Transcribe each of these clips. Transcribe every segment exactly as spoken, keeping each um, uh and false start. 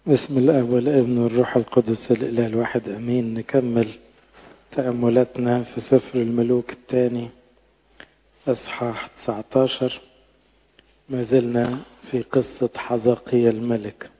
بسم الاب والابن والروح القدس الاله الواحد امين. نكمل تأملاتنا في سفر الملوك الثاني اصحاح تسعة عشر. ما زلنا في قصة حزقيا الملك.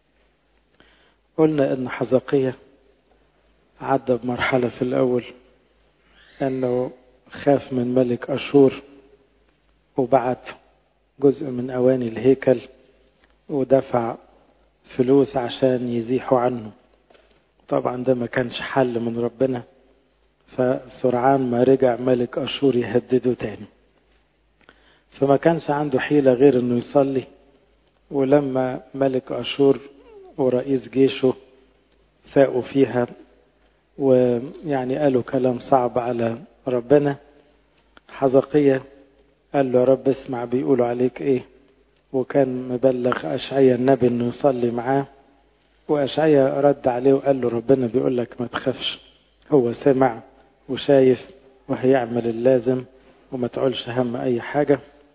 قلنا ان حزقيا عدى بمرحلة في الاول انه خاف من ملك اشور وبعت جزء من اواني الهيكل ودفع فلوس عشان يزيحوا عنه. طبعا ده ما كانش حل من ربنا، فسرعان ما رجع ملك أشور يهدده تاني، فما كانش عنده حيلة غير انه يصلي. ولما ملك أشور ورئيس جيشه فاقوا فيها ويعني قالوا كلام صعب على ربنا، حزقيا قال له يا رب اسمع بيقولوا عليك ايه، وكان مبلغ أشعيا النبي انه يصلي معاه. وأشعيا رد عليه وقال له ربنا بيقول لك ما تخافش، هو سمع وشايف وهيعمل اللازم وما تعولش هم اي حاجة.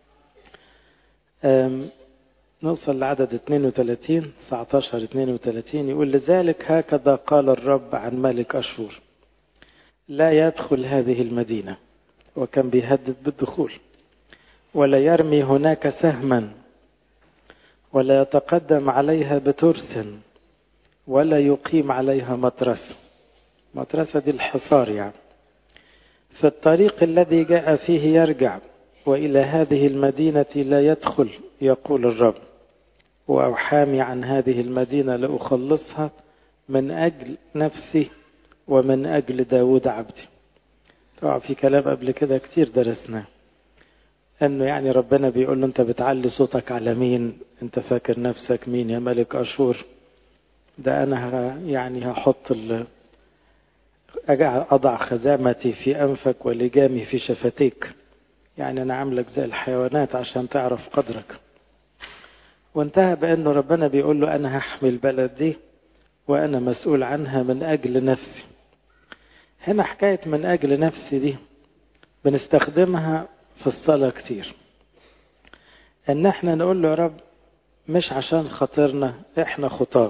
نوصل لعدد اثنين وثلاثين تسعة عشر اثنين وثلاثين يقول لذلك هكذا قال الرب عن ملك أشور لا يدخل هذه المدينة، وكان بيهدد بالدخول، ولا يرمي هناك سهما، ولا يتقدم عليها بترس، ولا يقيم عليها مترسة. مترسة دي الحصار يعني. في الطريق الذي جاء فيه يرجع، وإلى هذه المدينة لا يدخل يقول الرب، وأحامي عن هذه المدينة لأخلصها من أجل نفسي ومن أجل داود عبدي. طبعا في كلام قبل كده كتير درسناه، أنه يعني ربنا بيقول له أنت بتعلي صوتك على مين؟ أنت فاكر نفسك مين يا ملك أشور؟ ده أنا يعني هحط ال أضع خزامتي في أنفك ولجامي في شفتيك، يعني أنا عاملك زي الحيوانات عشان تعرف قدرك. وانتهى بأنه ربنا بيقول له أنا هحمي البلد دي وأنا مسؤول عنها من أجل نفسي. هنا حكاية من أجل نفسي دي بنستخدمها في الصلاة كتير، أن احنا نقول له يا رب مش عشان خاطرنا، احنا خطاب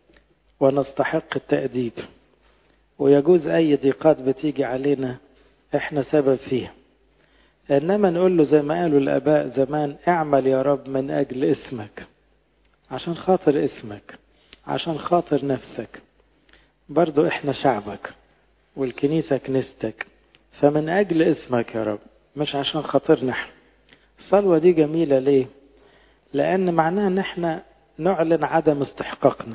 ونستحق التأديب، ويجوز أي ضيقات بتيجي علينا احنا سبب فيها، إنما نقول له زي ما قالوا الآباء زمان اعمل يا رب من أجل اسمك، عشان خاطر اسمك، عشان خاطر نفسك. برضو احنا شعبك والكنيسة كنيستك، فمن أجل اسمك يا رب مش عشان خاطرنا احنا. الصلوة دي جميلة ليه؟ لأن معناها ان احنا نعلن عدم استحقاقنا.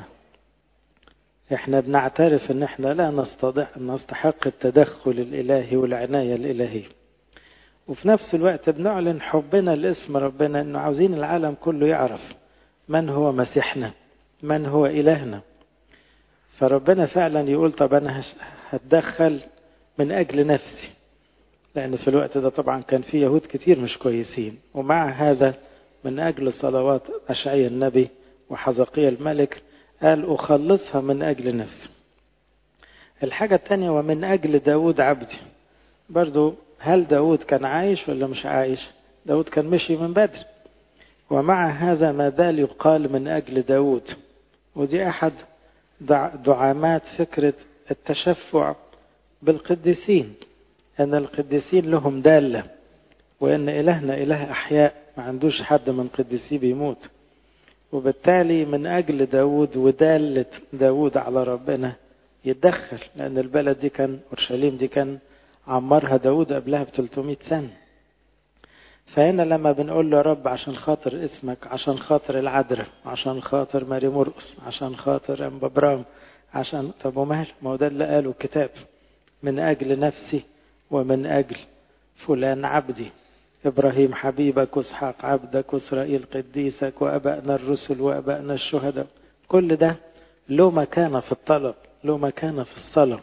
احنا بنعترف ان احنا لا نستطيع نستحق التدخل الالهي والعناية الالهية، وفي نفس الوقت بنعلن حبنا لاسم ربنا، انه عاوزين العالم كله يعرف من هو مسيحنا، من هو الهنا. فربنا فعلا يقول طب انا هتدخل من اجل نفسي، لان في الوقت ده طبعا كان في يهود كتير مش كويسين، ومع هذا من اجل صلوات اشعيا النبي وحزقيا الملك قال أخلصها من أجل نفسي. الحاجة الثانية ومن أجل داود عبدي. برضو هل داود كان عايش ولا مش عايش؟ داود كان مشي من بدري، ومع هذا ما زال يقال من أجل داود. ودي أحد دعامات فكرة التشفع بالقديسين، أن القديسين لهم دالة، وأن إلهنا إله أحياء ما عندوش حد من قديسيه بيموت. وبالتالي من أجل داود ودالة داود على ربنا يتدخل، لأن البلد دي كان أورشليم دي كان عمرها داود قبلها ب ثلاثمائة سنة. فهنا لما بنقول له يا رب عشان خاطر اسمك، عشان خاطر العذراء، عشان خاطر ماري مرقس، عشان خاطر أنبا برام، عشان طب ومال، ما هو ده اللي قاله الكتاب، من أجل نفسي ومن أجل فلان عبدي، إبراهيم حبيبك وإسحاق عبدك وإسرائيل قديسك وأبائنا الرسل وأبائنا الشهداء. كل ده له مكانة في الطلب، له مكانة في الصلاة.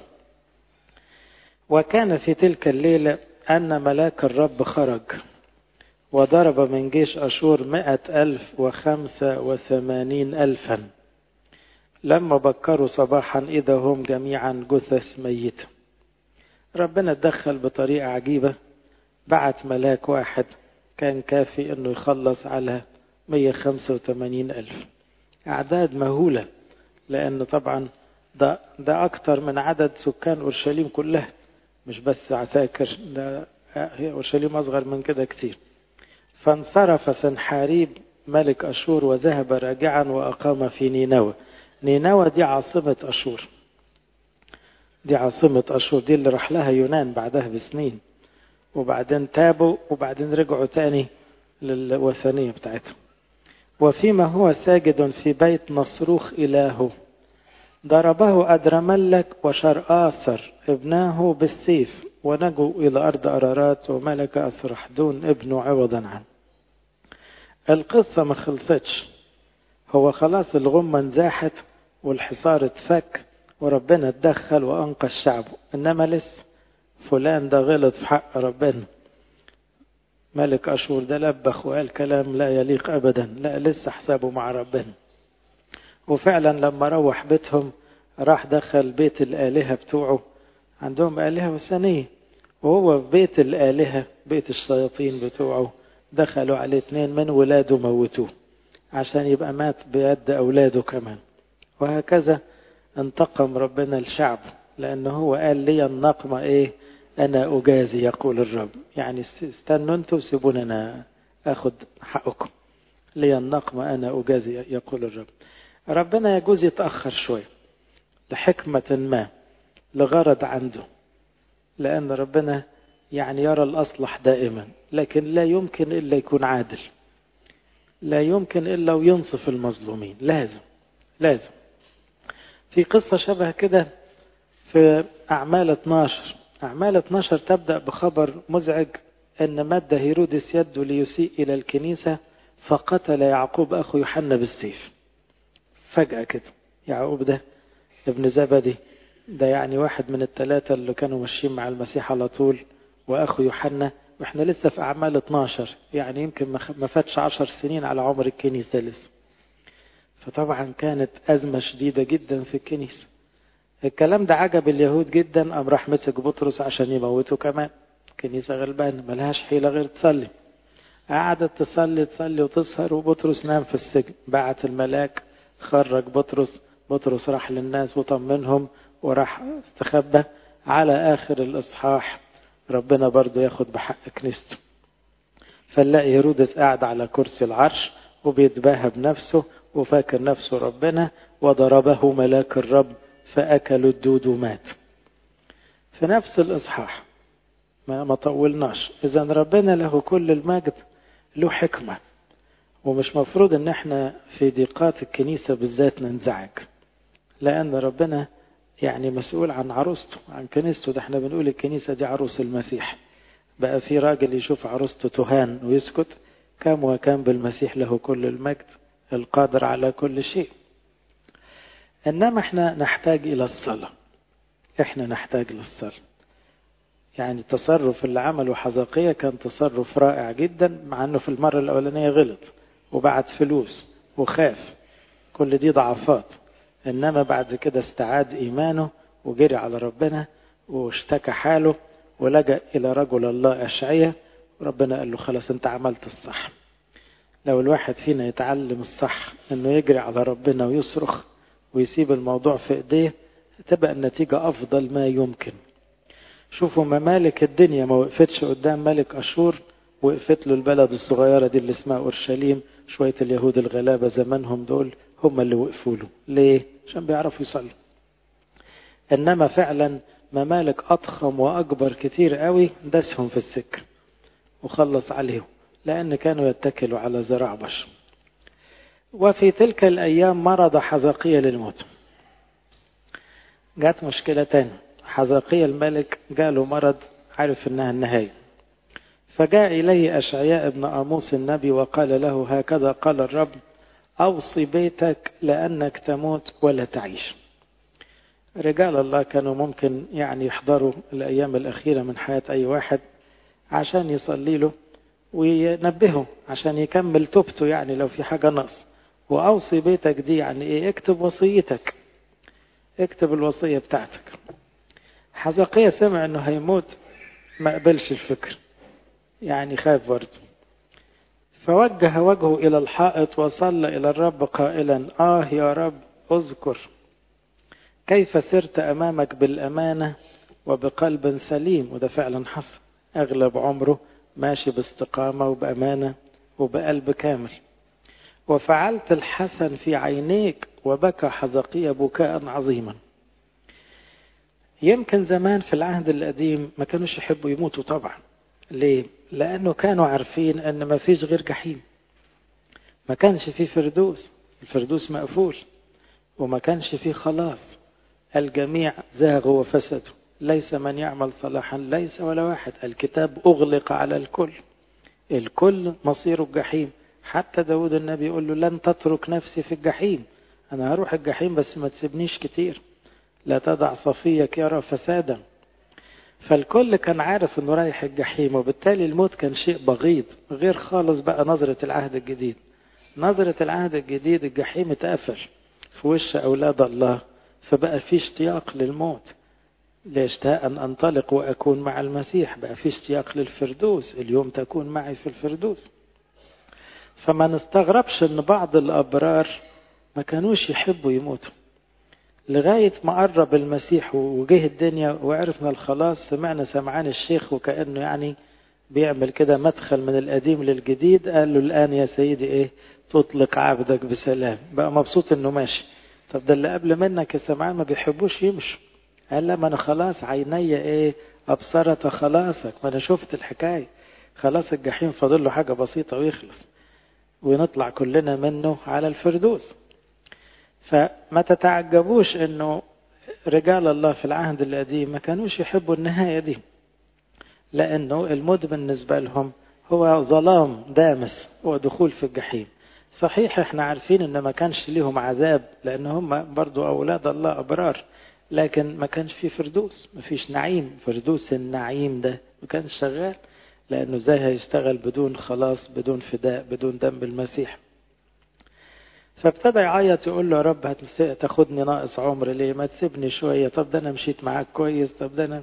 وكان في تلك الليلة أن ملاك الرب خرج وضرب من جيش أشور مئة ألف وخمسة وثمانين ألفا. لما بكروا صباحا إذا هم جميعا جثث ميتة. ربنا اتدخل بطريقة عجيبة، بعت ملاك واحد كان كافي انه يخلص على مئة وخمسة وثمانين ألف. اعداد مهولة لأن طبعا ده, ده أكتر من عدد سكان أورشليم كلها، مش بس عساكر، ده هي أورشليم أصغر من كده كتير. فانصرف سنحاريب ملك أشور وذهب راجعا وأقام في نينوى. نينوى دي عاصمة أشور، دي عاصمة أشور، دي اللي راح لها يونان بعدها بسنين، وبعدين تابوا وبعدين رجعوا تاني للوثنية بتاعتهم. وفيما هو ساجد في بيت نصروخ إلهه ضربه أدرملك وشرآسر ابناه بالسيف ونجوا إلى أرض أرارات، وملك أسرحدون ابنه عوضا عنه. القصة ما خلصتش، هو خلاص الغمة انزاحت والحصار اتفك وربنا اتدخل وأنقذ شعبه، إنما لسه فلان ده غلط في حق ربنا، ملك أشور ده لبخ وقال كلام لا يليق أبدا، لا لسه حسابه مع ربنا. وفعلا لما روح بيتهم راح دخل بيت الآلهة بتوعه، عندهم آلهة وثنية، وهو في بيت الآلهة بيت الشياطين بتوعه دخلوا عليه اثنين من ولاده موتوه عشان يبقى مات بيد أولاده كمان. وهكذا انتقم ربنا لشعبه، لأنه هو قال لي النقمة إيه؟ أنا أجازي يقول الرب، يعني استنوا انتوا سيبونا أنا أخذ حقكم، لي النقمة أنا أجازي يقول الرب. ربنا يجوز يتأخر شوية لحكمة ما، لغرض عنده، لأن ربنا يعني يرى الأصلح دائما، لكن لا يمكن إلا يكون عادل، لا يمكن إلا وينصف المظلومين، لازم لازم. في قصة شبه كده في أعمال اثناشر. أعمال اثناشر تبدأ بخبر مزعج أن مد هيرودس يده ليسيء إلى الكنيسة فقتل يعقوب أخو يوحنا بالسيف. فجأة كده يعقوب ده ابن زبدي، ده يعني واحد من الثلاثة اللي كانوا ماشيين مع المسيح على طول، وأخو يوحنا، وإحنا لسه في أعمال اثناشر، يعني يمكن ما فاتش عشر سنين على عمر الكنيسة لسه. فطبعا كانت أزمة شديدة جدا في الكنيسة. الكلام ده عجب اليهود جدا، قام راح مسك بطرس عشان يموته كمان. الكنيسة غلبانة ملهاش حيلة غير تصلي، قعدت تصلي تصلي وتسهر، وبطرس نام في السجن. بعت الملاك خرج بطرس، بطرس راح للناس وطمنهم وراح استخبى. على آخر الإصحاح ربنا برضو ياخد بحق كنيسته، فنلاقي هيرودس قاعد على كرسي العرش وبيتباهى بنفسه وفاكر نفسه ربنا، وضربه ملاك الرب فأكل الدود ومات. في نفس الإصحاح، ما, ما طولناش. إذا ربنا له كل المجد، له حكمة، ومش مفروض ان احنا في ضيقات الكنيسة بالذات ننزعج، لأن ربنا يعني مسؤول عن عروسته، عن كنيسته. ده احنا بنقول الكنيسة دي عروس المسيح. بقى في راجل يشوف عروسته تهان ويسكت؟ كم وكم بالمسيح له كل المجد القادر على كل شيء. إنما احنا نحتاج إلى الصلاة، احنا نحتاج للصلاة. يعني التصرف اللي عمله حزقية كان تصرف رائع جدا، مع انه في المرة الأولانية غلط وبعت فلوس وخاف، كل دي ضعفات. إنما بعد كده استعاد إيمانه وجري على ربنا واشتكى حاله ولجأ إلى رجل الله أشعية، وربنا قال له خلاص انت عملت الصح. لو الواحد فينا يتعلم الصح انه يجري على ربنا ويصرخ ويسيب الموضوع في ايديه، تبقى النتيجة افضل ما يمكن. شوفوا ممالك الدنيا ما وقفتش قدام ملك أشور، وقفت له البلد الصغيرة دي اللي اسمها أورشليم. شوية اليهود الغلابة زمانهم دول هم اللي وقفوا له. ليه؟ عشان بيعرفوا يصلوا. إنما فعلا ممالك أضخم وأكبر كتير قوي دسهم في السكة وخلص عليهم، لأن كانوا يتكلوا على ذراع بشر. وفي تلك الأيام مرض حزقية للموت. جات مشكلة تاني، حزقية الملك جاله مرض، عارف إنها النهاية. فجاء إليه أشعياء ابن آموس النبي وقال له هكذا قال الرب أوصي بيتك لأنك تموت ولا تعيش. رجال الله كانوا ممكن يعني يحضروا الأيام الأخيرة من حياة أي واحد عشان يصلي له وينبهه عشان يكمل توبته، يعني لو في حاجة نقص. وأوصي بيتك دي يعني إيه؟ اكتب وصيتك، اكتب الوصية بتاعتك. حزقية سمع أنه هيموت، ما قبلش الفكر، يعني خاف برضه. فوجه وجهه إلى الحائط وصلى إلى الرب قائلا آه يا رب اذكر كيف سرت أمامك بالأمانة وبقلب سليم. وده فعلا حصل، أغلب عمره ماشي باستقامة وبأمانة وبقلب كامل. وفعلت الحسن في عينيك وبكى حزقيا بكاء عظيما. يمكن زمان في العهد القديم ما كانوش يحبوا يموتوا طبعا. ليه؟ لأنه كانوا عارفين أن ما فيش غير جحيم، ما كانش فيه فردوس، الفردوس مقفول، وما كانش فيه خلاص، الجميع زاغوا وفسدوا، ليس من يعمل صلاحا ليس ولا واحد، الكتاب أغلق على الكل، الكل مصير الجحيم. حتى داود النبي يقول له لن تترك نفسي في الجحيم، أنا هروح الجحيم بس ما تسيبنيش كتير، لا تدع صفيك يرى فسادا. فالكل كان عارف انه رايح الجحيم، وبالتالي الموت كان شيء بغيض، غير خالص بقى نظرة العهد الجديد. نظرة العهد الجديد الجحيم اتقفل في وش أولاد الله، فبقى في اشتياق للموت، ليشتاء أن أنطلق وأكون مع المسيح، بقى في اشتياق للفردوس، اليوم تكون معي في الفردوس. فما نستغربش أن بعض الأبرار ما كانوش يحبوا يموتوا، لغاية ما قرب المسيح وجه الدنيا وعرفنا الخلاص، سمعنا سمعان الشيخ وكأنه يعني بيعمل كده مدخل من القديم للجديد، قال له الآن يا سيدي إيه تطلق عبدك بسلام، بقى مبسوط إنه ماشي. طب ده اللي قبل منك يا سمعان ما بيحبوش يمشوا، قال لا ما أنا خلاص عيني إيه أبصرت خلاصك، ما أنا شفت الحكاية، خلاص الجحيم فاضل له حاجة بسيطة ويخلص ونطلع كلنا منه على الفردوس. فما تتعجبوش انه رجال الله في العهد القديم ما كانوش يحبوا النهاية دي، لانه الموت بالنسبة لهم هو ظلام دامس ودخول في الجحيم. صحيح احنا عارفين ان ما كانش ليهم عذاب لان هم برضو اولاد الله ابرار، لكن ما كانش في فردوس، ما فيش نعيم، فردوس النعيم ده ما كانش شغال، لانه ازاي هيشتغل بدون خلاص، بدون فداء، بدون دم المسيح. فابتدى يعيط يقول له يا رب هتاخدني ناقص عمر ليه، ما تسيبني شوية، طب ده انا مشيت معاك كويس، طب ده انا.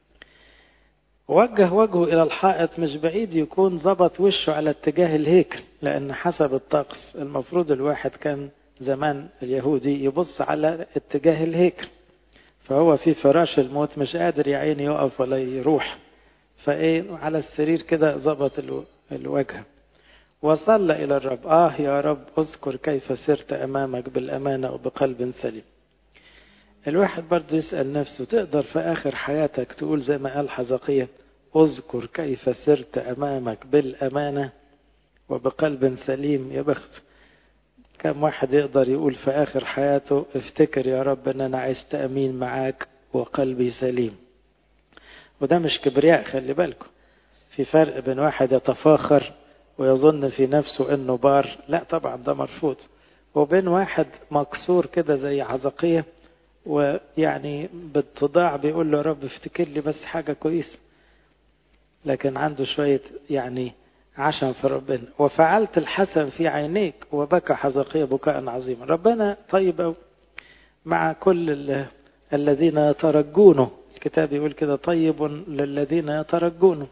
وجه وجهه الى الحائط، مش بعيد يكون ضبط وشه على اتجاه الهيكل، لان حسب الطقس المفروض الواحد كان زمان اليهودي يبص على اتجاه الهيكل، فهو في فراش الموت مش قادر يا عيني يقف ولا يروح، فايه على السرير كده ضبط الوجه وصلى إلى الرب. آه يا رب اذكر كيف سرت أمامك بالأمانة وبقلب سليم. الواحد برضه يسأل نفسه، تقدر في آخر حياتك تقول زي ما قال حزقيا اذكر كيف سرت أمامك بالأمانة وبقلب سليم؟ يا بخت. كم واحد يقدر يقول في آخر حياته افتكر يا رب أن أنا عشت أمين معاك وقلبي سليم؟ وده مش كبرياء، خلي بالكم، في فرق بين واحد يتفاخر ويظن في نفسه انه بار، لا طبعا ده مرفوض، وبين واحد مكسور كده زي حزقيا ويعني بالتضاع بيقول له يا رب افتكر لي بس حاجة كويسة، لكن عنده شوية يعني عشم في ربنا. وفعلت الحسن في عينيك وبكى حزقيا بكاء عظيما. ربنا طيب أو مع كل الذين يترجونه، الكتاب يقول كده طيب للذين يترجونه.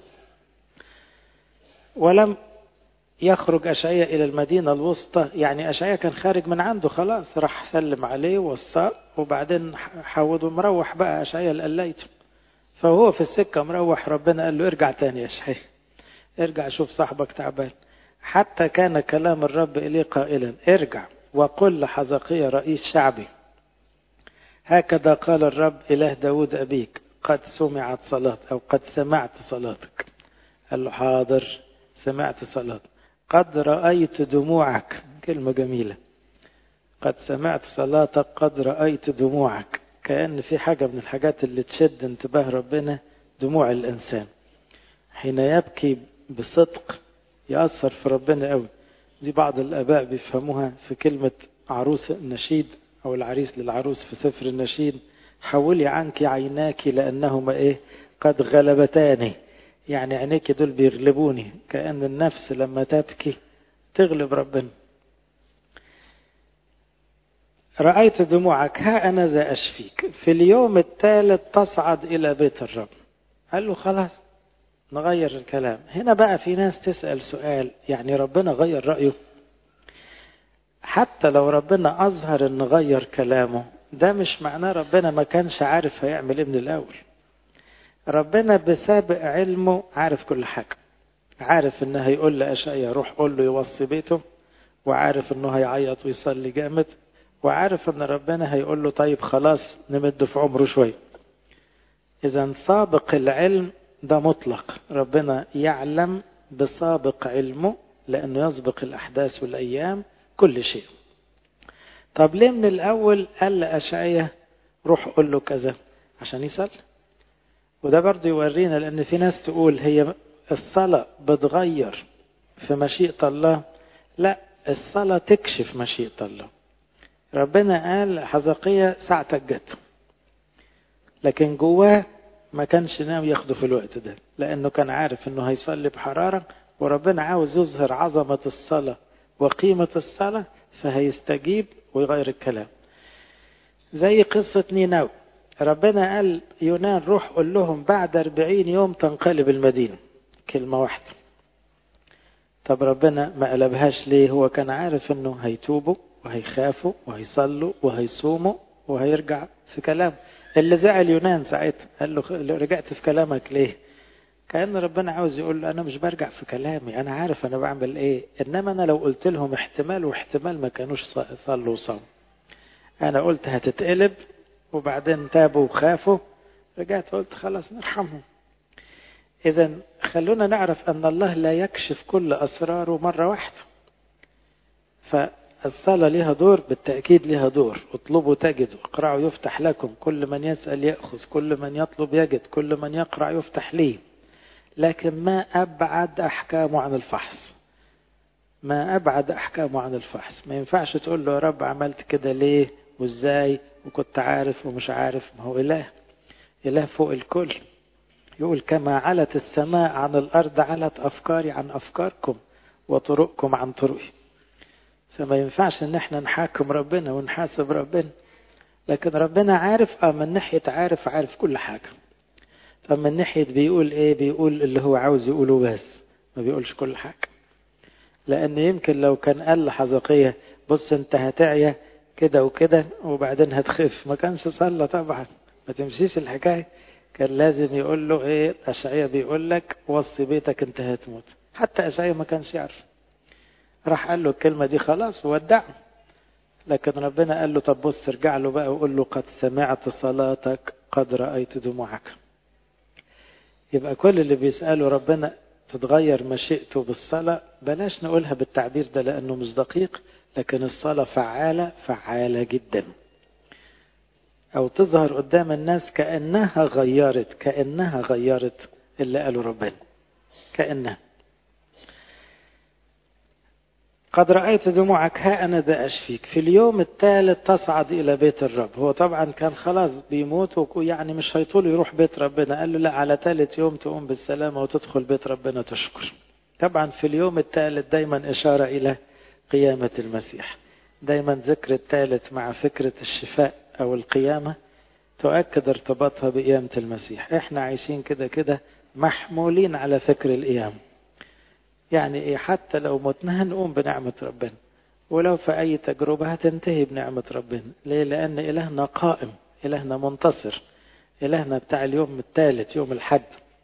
ولم يخرج أشعيا إلى المدينة الوسطى، يعني أشعيا كان خارج من عنده خلاص، راح سلم عليه ووصاه وبعدين حاوده مروح بقى أشعيا لقليته، فهو في السكة مروح ربنا قال له ارجع تاني يا أشعيا، ارجع شوف صاحبك تعبان. حتى كان كلام الرب إليه قائلا ارجع وقل لحزقيا رئيس شعبي هكذا قال الرب إله داود أبيك قد سمعت صلاة أو قد سمعت صلاتك. قال له حاضر سمعت صلاة، قد رأيت دموعك، كلمة جميلة، قد سمعت صلاتك قد رأيت دموعك. كأن في حاجة من الحاجات اللي تشد انتباه ربنا دموع الإنسان، حين يبكي بصدق يأثر في ربنا قوي. دي بعض الآباء بيفهموها في كلمة عروس النشيد أو العريس للعروس في سفر النشيد، حولي عنك عيناك لأنهما إيه قد غلبتاني، يعني عينيك دول بيغلبوني، كأن النفس لما تبكي تغلب ربنا. رأيت دموعك ها أنا ذا أشفيك، في اليوم الثالث تصعد إلى بيت الرب. قال له خلاص نغير الكلام. هنا بقى في ناس تسأل سؤال، يعني ربنا غير رأيه؟ حتى لو ربنا أظهر إن غير كلامه، ده مش معناه ربنا ما كانش عارف هيعمل إيه من الأول. ربنا بسابق علمه عارف كل حاجة، عارف إنه هيقول لأشعيا روح قول له يوصي بيته، وعارف إنه هيعيط ويصلي جامد، وعارف إن ربنا هيقول له طيب خلاص نمد في عمره شوية. إذا سابق العلم ده مطلق، ربنا يعلم بسابق علمه لأنه يسبق الأحداث والأيام كل شيء. طب ليه من الأول قال لأشعيا روح قول له كذا؟ عشان يصلي. وده برضه يورينا، لأن في ناس تقول هي الصلاة بتغير في مشيئة الله. لا، الصلاة تكشف مشيئة الله. ربنا قال حزقية ساعتك جت، لكن جواه ما كانش ناوي ياخده في الوقت ده، لأنه كان عارف أنه هيصلي بحرارة، وربنا عاوز يظهر عظمة الصلاة وقيمة الصلاة، فهيستجيب ويغير الكلام. زي قصة نينوى، ربنا قال يونان روح قول لهم بعد أربعين يوم تنقلب المدينة، كلمة واحدة. طب ربنا ما قلبهاش ليه؟ هو كان عارف أنه هيتوبوا وهيخافوا وهيصلوا وهيصوموا وهيرجع في كلام. اللي زعل يونان ساعتها قال له رجعت في كلامك ليه؟ كأن ربنا عاوز يقول له أنا مش برجع في كلامي، أنا عارف أنا بعمل إيه، إنما أنا لو قلت لهم احتمال واحتمال ما كانوش صلوا وصاموا. أنا قلت هتتقلب، وبعدين تابوا وخافوا، رجعت قلت خلاص نرحمهم. إذا خلونا نعرف أن الله لا يكشف كل أسراره مرة واحدة. فالصلاة لها دور، بالتأكيد لها دور. اطلبوا تجدوا، اقرأوا يفتح لكم، كل من يسأل يأخذ، كل من يطلب يجد، كل من يقرأ يفتح ليه. لكن ما أبعد أحكامه عن الفحص، ما أبعد أحكامه عن الفحص. ما ينفعش تقول له يا رب عملت كده ليه وإزاي وكنت عارف ومش عارف. ما هو إله، إله فوق الكل. يقول كما علت السماء عن الأرض علت أفكاري عن أفكاركم وطرقكم عن طرقي. فما ينفعش ان احنا نحاكم ربنا ونحاسب ربنا، لكن ربنا عارف. اه من ناحية عارف، عارف كل حاجة. طب من ناحية بيقول ايه؟ بيقول اللي هو عاوز يقوله بس، ما بيقولش كل حاجة. لان يمكن لو كان قال لحزقية بص انت هتعيا كده وكده وبعدين هتخف، ما كانش صلى طبعا، ما تمشيش الحكاية. كان لازم يقول له ايه؟ أشعيا بيقول لك وصي بيتك انت هتموت. حتى أشعيا ما كانش يعرف، راح قال له الكلمة دي خلاص ودعه. لكن ربنا قال له طب بص ارجع له بقى وقول له قد سمعت صلاتك قد رأيت دموعك. يبقى كل اللي بيسأله ربنا تتغير مشيئته بالصلاة، بلاش نقولها بالتعبير ده لأنه مش دقيق، لكن الصلاة فعالة، فعالة جدا. أو تظهر قدام الناس كأنها غيرت، كأنها غيرت اللي قاله ربنا، كأنها. قد رأيت دموعك ها أنا ذا أشفيك. في اليوم الثالث تصعد إلى بيت الرب. هو طبعا كان خلاص بيموت يعني مش هيطول يروح بيت ربنا. قال له لا، على ثالث يوم تقوم بالسلامة وتدخل بيت ربنا تشكر. طبعا في اليوم الثالث دايما إشارة إلى قيامة المسيح. دايما ذكر الثالث مع فكرة الشفاء أو القيامة تؤكد ارتباطها بقيامة المسيح. احنا عايشين كده كده محمولين على فكر القيامة. يعني ايه؟ حتى لو متنا هنقوم بنعمة ربنا، ولو في اي تجربة هتنتهي بنعمة ربنا. ليه؟ لان الهنا قائم، الهنا منتصر، الهنا بتاع اليوم الثالث يوم الحد.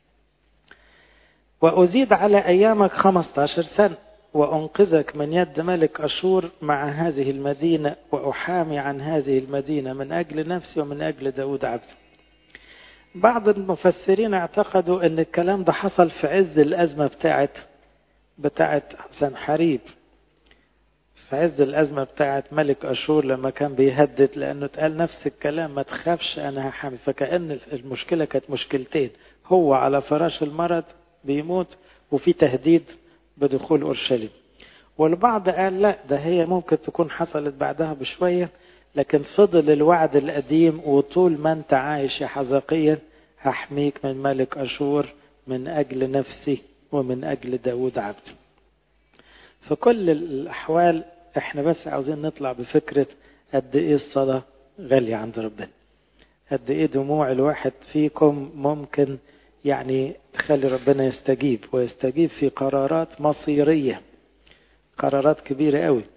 وازيد على ايامك خمسة عشر سنة وانقذك من يد ملك اشور مع هذه المدينة، واحامي عن هذه المدينة من اجل نفسي ومن اجل داود عبدي. بعض المفسرين اعتقدوا ان الكلام ده حصل في عز الازمة بتاعت بتاعت سنحريب، في عز الأزمة بتاعت ملك أشور لما كان بيهدد، لأنه اتقال نفس الكلام ما تخافش أنا هحمي. فكأن المشكلة كانت مشكلتين، هو على فراش المرض بيموت وفي تهديد بدخول أورشليم. والبعض قال لا، ده هي ممكن تكون حصلت بعدها بشوية، لكن فضل الوعد القديم وطول ما انت عايش يا حزقية هحميك من ملك أشور من أجل نفسي ومن أجل داود عبدي. في كل الأحوال احنا بس عاوزين نطلع بفكرة قد ايه الصلاة غالية عند ربنا، قد ايه دموع الواحد فيكم ممكن يعني تخلي ربنا يستجيب، ويستجيب في قرارات مصيرية، قرارات كبيرة قوي.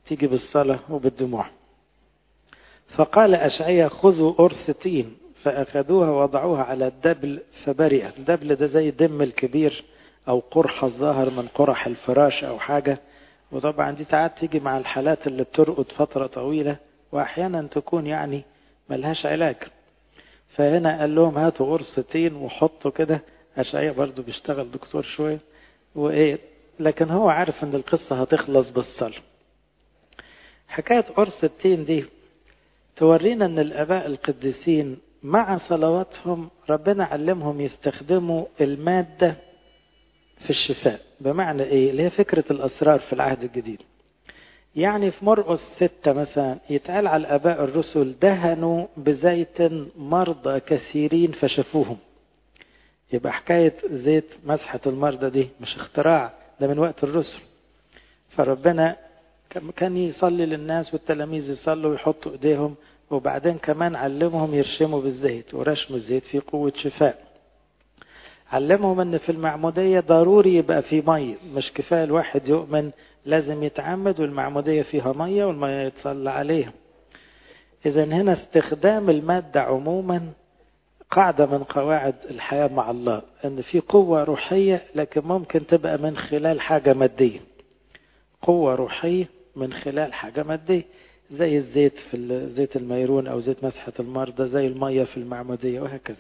تيجي بالصلاة وبالدموع. فقال أشعياء خذوا قرص طين، فأخذوها ووضعوها على الدبل فبرئت. الدبل ده زي الدم الكبير أو قرحة الظاهر من قرح الفراش أو حاجة، وطبعا دي ساعات تيجي مع الحالات اللي بترقد فترة طويلة وأحيانا تكون يعني ملهاش علاج. فهنا قال لهم هاتوا قرص طين وحطوا كده. أشعياء برضو بيشتغل دكتور شوية وإيه، لكن هو عارف ان القصة هتخلص بالصلاة. حكاية قرص الطين دي تورينا ان الآباء القديسين مع صلواتهم ربنا علمهم يستخدموا المادة في الشفاء. بمعنى ايه؟ اللي هي فكرة الأسرار في العهد الجديد. يعني في مرقس ستة مثلا يتقال على الآباء الرسل دهنوا بزيت مرضى كثيرين فشفوهم. يبقى حكاية زيت مسحة المرضى دي مش اختراع، ده من وقت الرسل. فربنا كان يصلي للناس والتلاميذ يصلوا ويحطوا ايديهم، وبعدين كمان علمهم يرشموا بالزيت، ورشم الزيت فيه قوة شفاء. علمهم ان في المعمودية ضروري يبقى في مية، مش كفاية الواحد يؤمن، لازم يتعمد، والمعمودية فيها مية والمية يتصلى عليها. اذا هنا استخدام المادة عموما قاعدة من قواعد الحياة مع الله، ان في قوة روحية لكن ممكن تبقى من خلال حاجة مادية. قوة روحية من خلال حاجة مادية زي الزيت في زيت الميرون أو زيت مسحة المرضى، زي المية في المعمودية وهكذا.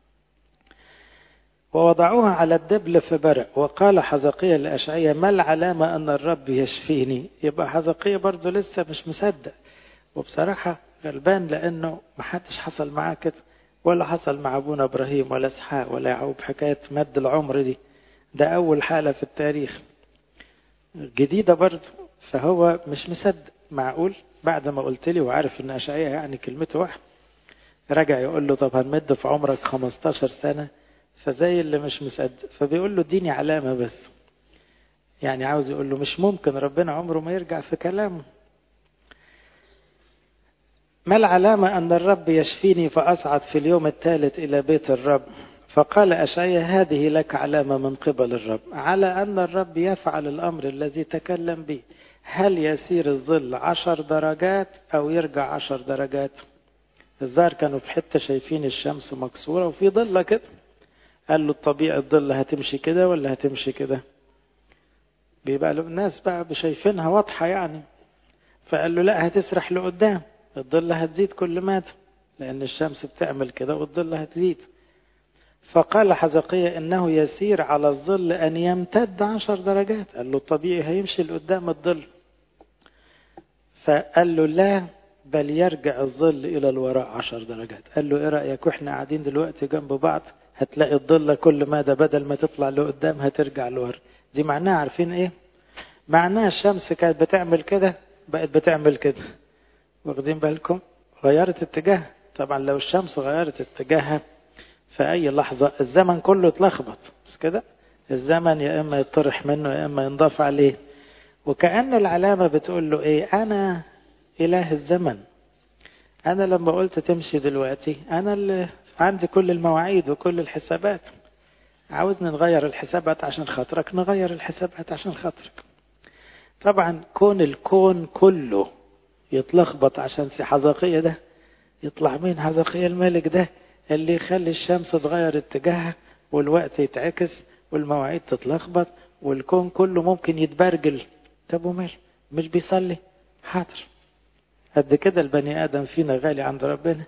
ووضعوها على الدبل فبرأ. وقال حزقيا لأشعياء ما العلامة أن الرب يشفيني؟ يبقى حزقيا برضو لسه مش مصدق، وبصراحة غلبان لأنه ما حدش حصل معاه كده، ولا حصل مع أبونا إبراهيم ولا إسحاق ولا يعقوب. حكاية مد العمر دي ده أول حالة في التاريخ جديدة برضو، فهو مش مصدق. معقول بعد ما قلت لي وعارف ان أشعياء يعني كلمته واحد، رجع يقول له طب هنمد في عمرك خمستاشر سنة، فزي اللي مش مصدق. فبيقول له اديني علامة بس، يعني عاوز يقول له مش ممكن ربنا عمره ما يرجع في كلامه. ما العلامة أن الرب يشفيني فأصعد في اليوم الثالث إلى بيت الرب؟ فقال أشعياء هذه لك علامة من قبل الرب على أن الرب يفعل الأمر الذي تكلم به. هل يسير الظل عشر درجات أو يرجع عشر درجات؟ الظاهر كانوا في حتة شايفين الشمس مكسورة وفي ظلة كده، قال له الطبيعي الظل هتمشي كده ولا هتمشي كده؟ بيبقى له الناس بقى بشايفينها واضحة يعني. فقال له لا هتسرح لقدام، الظل هتزيد كل مادة، لأن الشمس بتعمل كده والظل هتزيد. فقال حزقيا إنه يسير على الظل أن يمتد عشر درجات. قال له الطبيعي هيمشي لقدام الظل. فقال له لا بل يرجع الظل إلى الوراء عشر درجات. قال له إيه رأيك وإحنا قاعدين دلوقتي جنب بعض هتلاقي الظل كل مادة بدل ما تطلع لقدام هترجع لورا. دي معناها عارفين إيه؟ معناها الشمس كانت بتعمل كده بقت بتعمل كده، واخدين بالكم؟ غيرت اتجاه. طبعا لو الشمس غيرت اتجاهها في أي لحظة الزمن كله اتلخبط، بس كده الزمن يا إما يطرح منه يا إما ينضاف عليه. وكأن العلامة بتقول له إيه؟ أنا إله الزمن. أنا لما قلت تمشي دلوقتي أنا اللي عندي كل المواعيد وكل الحسابات. عاوزنا نغير الحسابات عشان خاطرك، نغير الحسابات عشان خاطرك. طبعا كون الكون كله يتلخبط عشان في حزقية ده، يطلع مين حزقية الملك ده اللي يخلي الشمس تغير اتجاهها والوقت يتعكس والمواعيد تتلخبط والكون كله ممكن يتبرجل؟ طب ومال مش بيصلي؟ حاضر. قد كده البني آدم فينا غالي عند ربنا،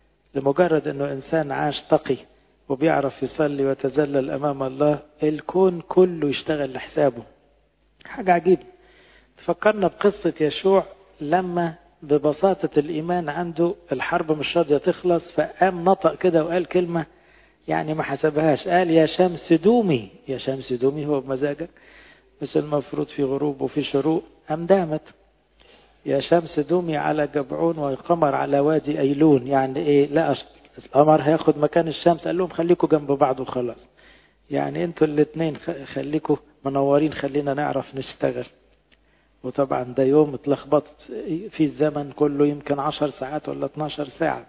لمجرد انه انسان عاش تقي وبيعرف يصلي ويتذلل امام الله الكون كله يشتغل لحسابه. حاجة عجيبة. تفكرنا بقصة يشوع لما ببساطة الإيمان عنده الحرب مش راضية تخلص، فقام نطق كده وقال كلمة يعني ما حسبهاش. قال يا شمس دومي، يا شمس دومي هو بمزاجك، مش المفروض في غروب وفي شروق؟ أم دامت. يا شمس دومي على جبعون والقمر على وادي أيلون. يعني إيه؟ لا القمر هياخد مكان الشمس. قال لهم خليكوا جنب بعض وخلاص، يعني انتوا الاثنين خليكوا منورين، خلينا نعرف نشتغل. وطبعا ده يوم اتلخبطت في الزمن كله، يمكن عشر ساعات ولا اتناشر ساعة.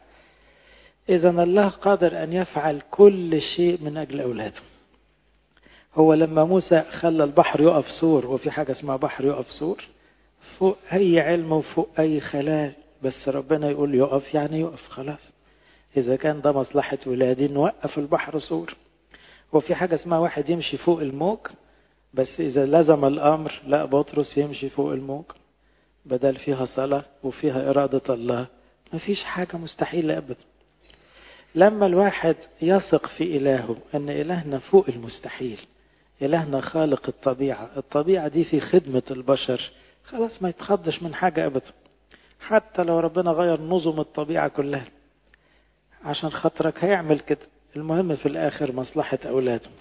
إذا الله قادر أن يفعل كل شيء من أجل أولاده. هو لما موسى خلى البحر يقف سور، وفي حاجة اسمها بحر يقف سور، فوق أي علم وفوق أي خلال، بس ربنا يقول يقف يعني يقف خلاص. إذا كان ده مصلحة ولادي نوقف البحر صور. وفي حاجة اسمها واحد يمشي فوق الموج، بس إذا لزم الأمر لا، بطرس يمشي فوق الموج بدل فيها صلاة وفيها إرادة الله. مفيش حاجة مستحيلة أبدا. لما الواحد يثق في إلهه أن إلهنا فوق المستحيل، إلهنا خالق الطبيعة، الطبيعة دي في خدمة البشر، خلاص ما يتخضش من حاجة أبدا. حتى لو ربنا غير نظم الطبيعة كلها عشان خاطرك هيعمل كده، المهم في الآخر مصلحة أولاده.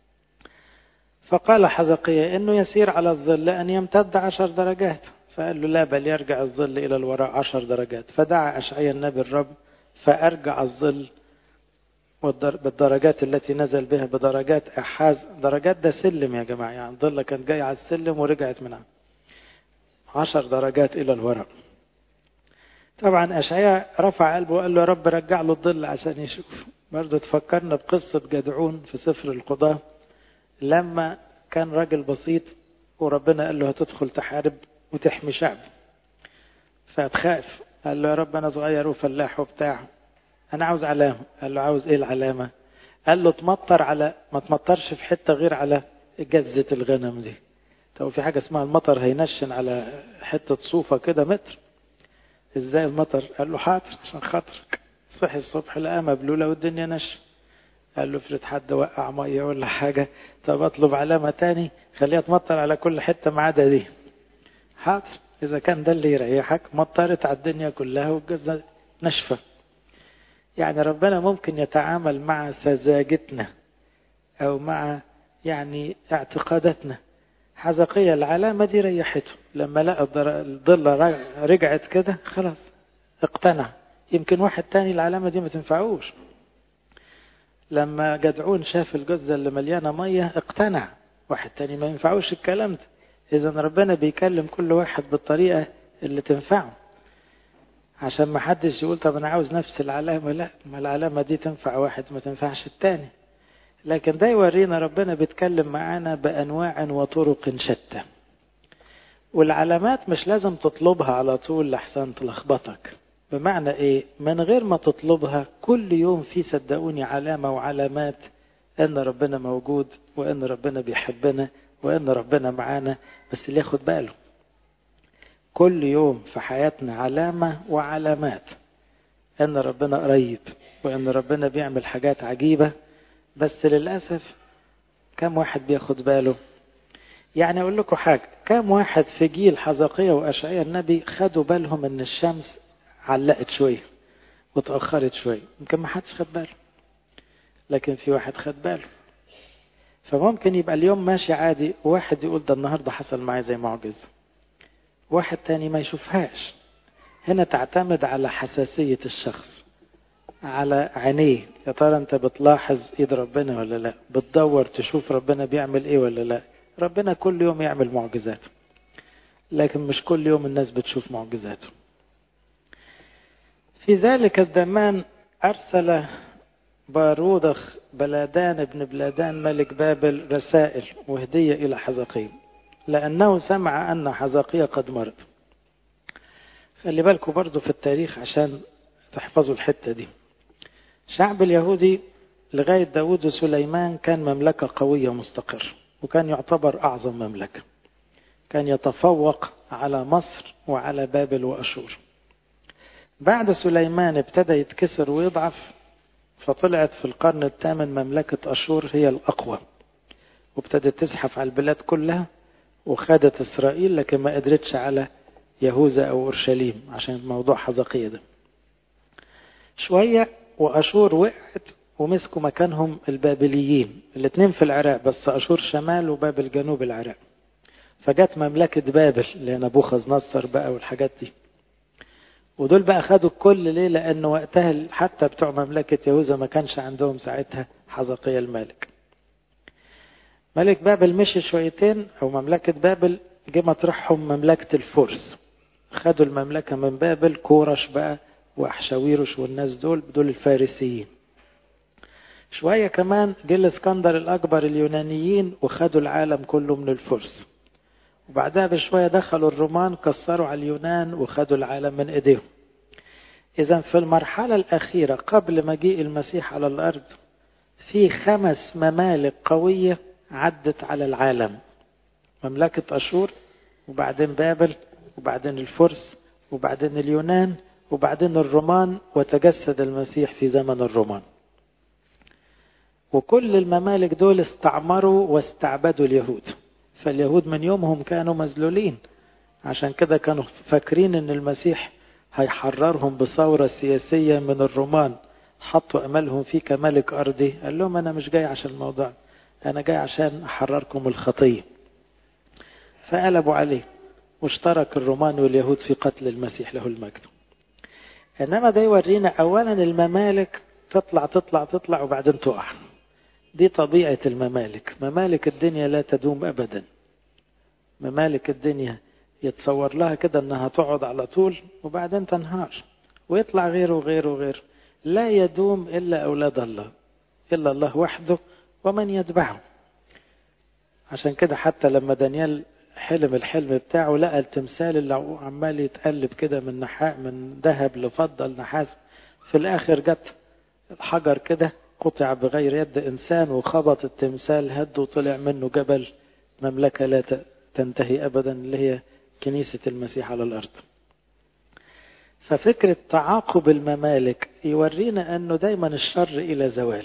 فقال حزقية إنه يسير على الظل أن يمتد عشر درجات، فقال له لا، بل يرجع الظل إلى الوراء عشر درجات. فدعا أشعيا النبي الرب فأرجع الظل بالدرجات التي نزل بها بدرجات أحاز. درجات ده سلم يا جماعة، يعني الظل كان جاي على السلم ورجعت منها عشر درجات إلى الوراء. طبعا أشعيا رفع قلبه وقال له يا رب رجع له الظل عشان يشوف. برضو تفكرنا بقصة جدعون في سفر القضاء، لما كان راجل بسيط وربنا قال له هتدخل تحارب وتحمي شعب، فاتخاف. قال له يا رب أنا صغير وفلاح وبتاع، أنا عاوز علامة. قال له عاوز إيه العلامة؟ قال له تمطر على، ما تمطرش في حتة غير على جزة الغنم دي. طب في حاجة اسمها المطر هينشن على حتة صوفة كده متر؟ ازاي المطر؟ قال له حاضر عشان خاطرك. صحي الصبح لقى مبلولة والدنيا نشن. قال له افرض حد وقع مية ولا حاجة، طب اطلب علامة تاني خليها تمطر على كل حتة ما عدا دي. حاضر، اذا كان ده اللي يريحك. مطرت على الدنيا كلها والجزة نشفة. يعني ربنا ممكن يتعامل مع سذاجتنا او مع يعني اعتقاداتنا. حزقية العلامة دي ريحته، لما لقى الضلة رجعت كده خلاص اقتنع. يمكن واحد تاني العلامة دي ما تنفعوش. لما جدعون شاف الجزة اللي مليانة مية اقتنع، واحد تاني ما ينفعوش الكلام ده. إذا ربنا بيكلم كل واحد بالطريقة اللي تنفعه، عشان ما حدش يقول طب أنا عاوز نفس العلامة. لا، ما العلامة دي تنفع واحد ما تنفعش التاني. لكن ده يورينا ربنا بيتكلم معانا بأنواع وطرق شتى. والعلامات مش لازم تطلبها على طول لحسن تلخبطك. بمعنى ايه؟ من غير ما تطلبها كل يوم في صدقوني علامة وعلامات ان ربنا موجود، وان ربنا بيحبنا، وان ربنا معانا. بس اللي ياخد باله كل يوم في حياتنا علامة وعلامات ان ربنا قريب، وان ربنا بيعمل حاجات عجيبة. بس للأسف كم واحد بياخد باله؟ يعني أقول لكم حاجة، كم واحد في جيل حزقية وأشعيا النبي خدوا بالهم أن الشمس علقت شوية وتأخرت شوية؟ يمكن ما حدش خد باله، لكن في واحد خد باله. فممكن يبقى اليوم ماشي عادي، وواحد يقول ده النهاردة حصل معي زي معجزة، واحد تاني ما يشوفهاش. هنا تعتمد على حساسية الشخص، على عينيه. يا ترى انت بتلاحظ ايد ربنا ولا لا؟ بتدور تشوف ربنا بيعمل ايه ولا لا؟ ربنا كل يوم يعمل معجزات، لكن مش كل يوم الناس بتشوف معجزاته. في ذلك الزمان أرسل بارودخ بلادان ابن بلادان ملك بابل رسائل وهدية إلى حزقية، لأنه سمع أن حزقية قد مرض. خلي بالكم برضو في التاريخ عشان تحفظوا الحتة دي. شعب اليهودي لغاية داود وسليمان كان مملكة قوية مستقرة، وكان يعتبر أعظم مملكة، كان يتفوق على مصر وعلى بابل وأشور. بعد سليمان ابتدى يتكسر ويضعف، فطلعت في القرن الثامن مملكة أشور هي الأقوى، وابتدت تزحف على البلاد كلها وخدت إسرائيل، لكن ما قدرتش على يهوذا أو أورشليم عشان موضوع حزقية ده. شوية وأشور وقعت ومسكوا مكانهم البابليين، الاثنين في العراق، بس أشور شمال وبابل جنوب العراق. فجت مملكة بابل اللي نبوخذ نصر بقى والحاجات دي، ودول بقى خدوا الكل. ليه؟ لأنه وقتها حتى بتوع مملكة يهوذا ما كانش عندهم ساعتها حزقية الملك. ملك بابل مشي شويتين، أو مملكة بابل جه مطرحهم مملكة الفرس، خدوا المملكة من بابل، كورش بقى وأحشاويرش والناس دول دول الفارسيين. شوية كمان جه الاسكندر الأكبر اليونانيين وخدوا العالم كله من الفرس، وبعدها بشوية دخلوا الرومان كسروا على اليونان وخدوا العالم من ايديهم. إذا في المرحلة الأخيرة قبل مجيء المسيح على الأرض في خمس ممالك قوية عدت على العالم: مملكة أشور، وبعدين بابل، وبعدين الفرس، وبعدين اليونان، وبعدين الرومان، وتجسد المسيح في زمن الرومان. وكل الممالك دول استعمروا واستعبدوا اليهود، فاليهود من يومهم كانوا مذلولين، عشان كده كانوا فاكرين ان المسيح هيحررهم بثورة سياسية من الرومان، حطوا أملهم فيه كملك أرضي. قال لهم أنا مش جاي عشان الموضوع، أنا جاي عشان أحرركم الخطية. فقلبوا عليه واشترك الرومان واليهود في قتل المسيح له المجد. إنما ده يورينا أولا الممالك تطلع تطلع تطلع وبعدين تقع. دي طبيعة الممالك. ممالك الدنيا لا تدوم أبدا. ممالك الدنيا يتصور لها كده أنها تقعد على طول وبعدين تنهار ويطلع غيره وغيره وغيره. لا يدوم إلا أولاد الله، إلا الله وحده ومن يتبعه. عشان كده حتى لما دانيال حلم الحلم بتاعه لقى التمثال اللي عمال يتقلب كده من نحاء من ذهب لفضة لنحاس، في الآخر جت الحجر كده قطع بغير يد إنسان وخبط التمثال هد وطلع منه جبل، مملكة لا تنتهي أبدا اللي هي كنيسة المسيح على الأرض. ففكرة تعاقب الممالك يورينا أنه دايما الشر إلى زوال،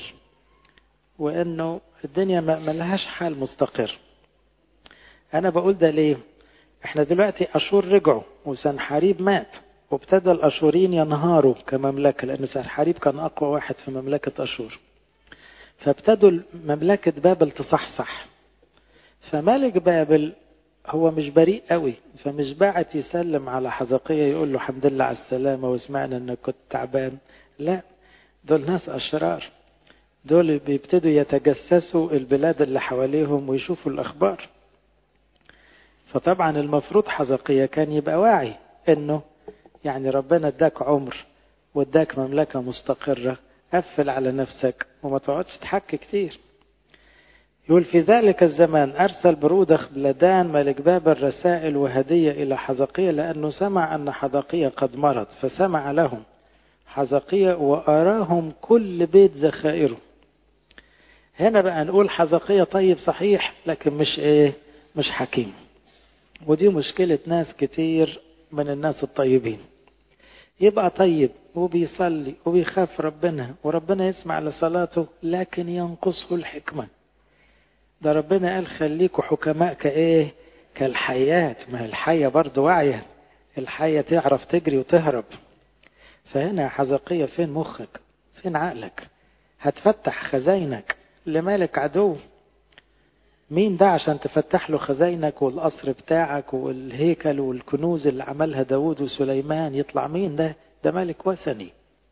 وأنه الدنيا ما لهاش حال مستقر. أنا بقول ده ليه؟ إحنا دلوقتي أشور رجعوا وسنحاريب مات، وابتدى الأشورين ينهاروا كمملكة، لأن سنحاريب كان أقوى واحد في مملكة أشور. فابتدوا مملكة بابل تصحصح. فملك بابل هو مش بريء قوي، فمش باعت يسلم على حزقية يقول له الحمد لله على السلامة وسمعنا انك كنت تعبان. لا، دول ناس أشرار، دول بيبتدوا يتجسسوا البلاد اللي حواليهم ويشوفوا الأخبار. فطبعا المفروض حزقية كان يبقى واعي انه يعني ربنا اداك عمر واداك مملكة مستقرة، قفل على نفسك وما تقعدش تحكي كتير. يقول في ذلك الزمان أرسل برودخ بلدان ملك بابل رسائل وهدية إلى حزقية، لأنه سمع أن حزقية قد مرض، فسمع لهم حزقية وأراهم كل بيت ذخائره. هنا بقى نقول حزقية طيب صحيح، لكن مش إيه مش حكيم. ودي مشكلة ناس كتير من الناس الطيبين، يبقى طيب وبيصلي وبيخاف ربنا وربنا يسمع لصلاته، لكن ينقصه الحكمة. ده ربنا قال خليكوا حكماء كايه كالحيات، ما الحية برضو واعية، الحية تعرف تجري وتهرب. فهنا يا حزقية فين مخك؟ فين عقلك؟ هتفتح خزاينك لمالك عدو؟ مين ده عشان تفتح له خزاينك والقصر بتاعك والهيكل والكنوز اللي عملها داود وسليمان؟ يطلع مين ده؟ ده ملك وثني.